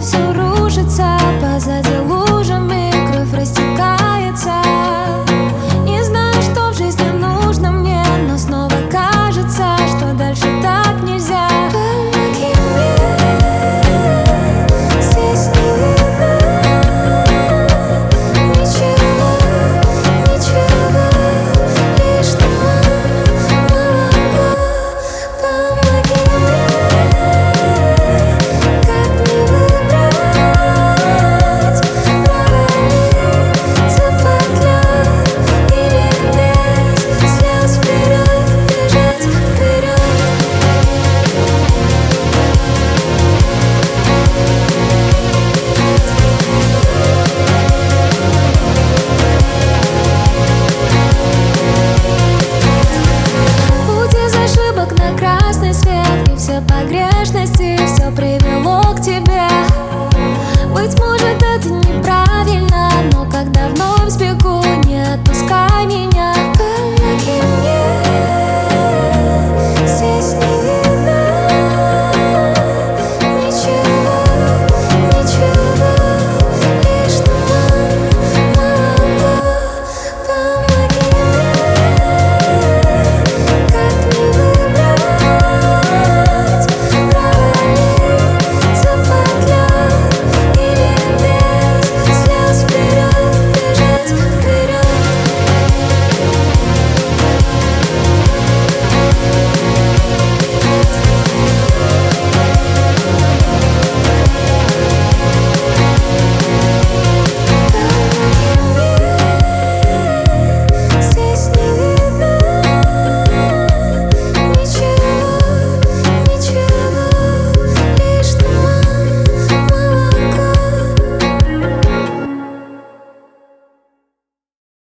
где все рушится, позади лужами кровь растекается. Не знаю, что в жизни нужно мне, но снова кажется, что дальше так нельзя. Помоги мне, здесь не видно ничего, ничего, лишь туман, молоко. Помоги мне, как мне выбрать, провалиться под лед или без слез вперед, бежать вперед. Путь из ошибок на красный свет, и все погрешности, все привет.